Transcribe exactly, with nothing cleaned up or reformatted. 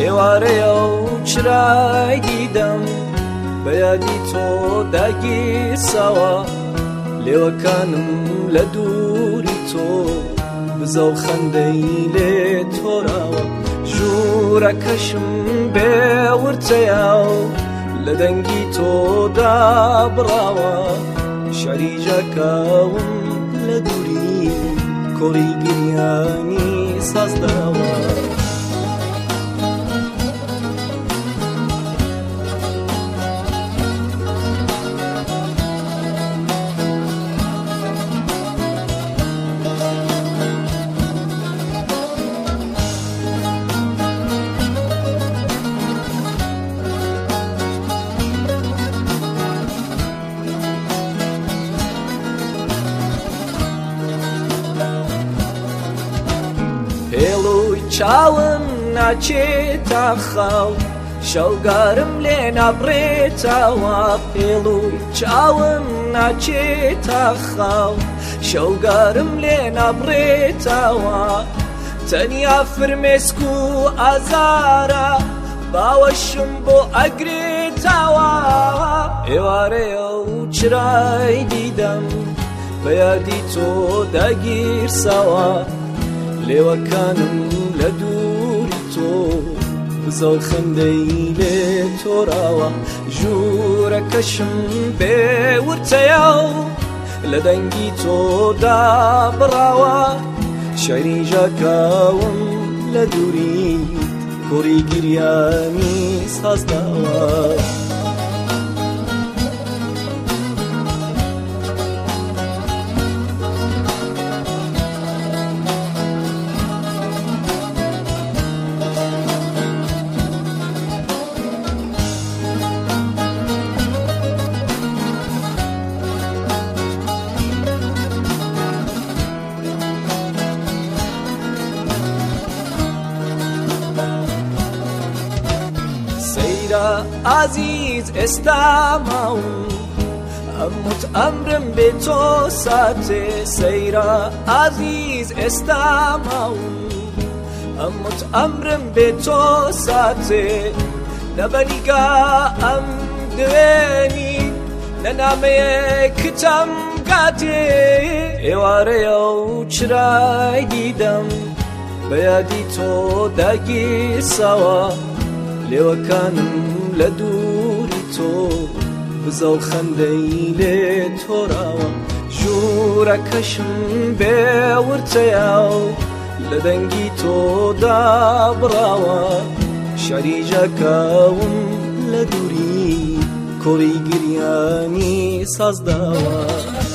ئێوارەیە و چرای دیدەم بە یادی تۆ داگیرساوە لێوەکانم لە دووری تۆ بزە و خەندەی لێ تۆراوە ژوورەکەشم بێورتەیە و لە دەنگی تۆدا بڕاوە شەری ژەکەوم لە دووری کۆڵی گریانی سازداوە هێڵووی چاوم ناچێتە خاو شەوگارم لێ نابڕێتەوە هێڵووی چاوم ناچێتە خاو شەوگارم لێ نابڕێتەوە تەنیا فرمێسک و ئازارە باوەشم بۆ ئەگرێتەوە ئێوارەیە و چرای دیدەم بە یادی تۆ داگیرساوە لێوەکانم لە دووری تۆ بزە و خەندەی لێ تۆراوە ژوورەکەشم بێورتەیە و لە دەنگی تۆدا بڕاوە شەری ژەکەوم لە دووری کۆڕی گریانی سازداوە عزیز ئێستا ماوم ئەموت ئەمرم بێ تۆ ساتێ سەیرە عزیز ئێستا ماوم ئەموت ئەمرم بێ تۆ ساتێ نەبەریگا ئەم دوێنی نەنامەیەکتەم گاتێ ئێوارەیە و چرای دیدەم بە یادی تۆ داگیرساوە لێوەکانم لە دووری تۆ بزە و خەندەی لێ تۆراوە ژوورەکەشم بێورتەیە و لە دەنگی تۆدا بڕاوە شەری ژەکەوم لە دووری کۆڵی گریانی سازداوە